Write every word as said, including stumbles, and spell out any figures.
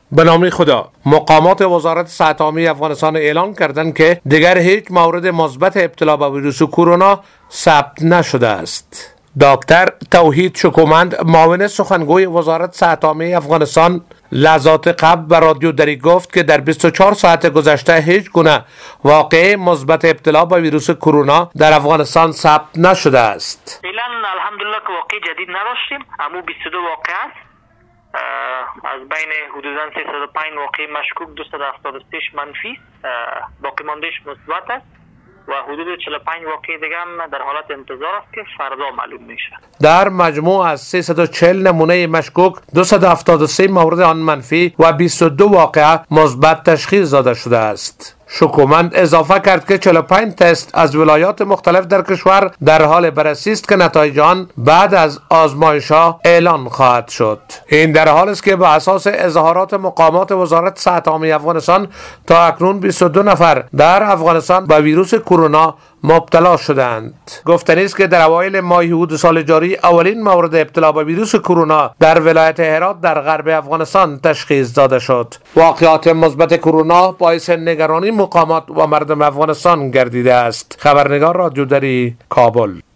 به نام خدا. مقامات وزارت صحت عامه افغانستان اعلان کردند که دیگر هیچ مورد مثبت ابتلا به ویروس کرونا ثبت نشده است. دکتر توحید شکومند معاون سخنگوی وزارت صحت عامه افغانستان لحظات قبل به رادیو دری گفت که در بیست و چهار ساعت گذشته هیچ گونه واقعه مثبت ابتلا به ویروس کرونا در افغانستان ثبت نشده است. فعلا الحمدلله که واقع جدید نداشتیم، اما بیست و دو واقع است. از بین حدوداً سیصد و پنج واقع مشکوک دویست و هفتاد و سه منفی، باقی ماندهش مثبت است و حدود چهل و پنج واقع دیگه هم در حالت انتظار است که فردا معلوم میشه. در مجموع از سیصد و چهل نمونه مشکوک دویست و هفتاد و سه مورد آن منفی و بیست و دو واقعه مثبت تشخیص داده شده است. شکومند اضافه کرد که چهل و پنج تست از ولایات مختلف در کشور در حال بررسی است که نتایج آن بعد از آزمایش‌ها اعلان خواهد شد. این در حالی است که به اساس اظهارات مقامات وزارت صحت عامه افغانستان تا اکنون بیست و دو نفر در افغانستان به ویروس کرونا مبتلا شدند. گفتنی است که در اوایل ماه حود سال جاری اولین مورد ابتلا به ویروس کرونا در ولایت هرات در غرب افغانستان تشخیص داده شد. واقعات مثبت کرونا باعث نگرانی مقامات و مردم افغانستان گردیده است. خبرنگار رادیو دری، کابل.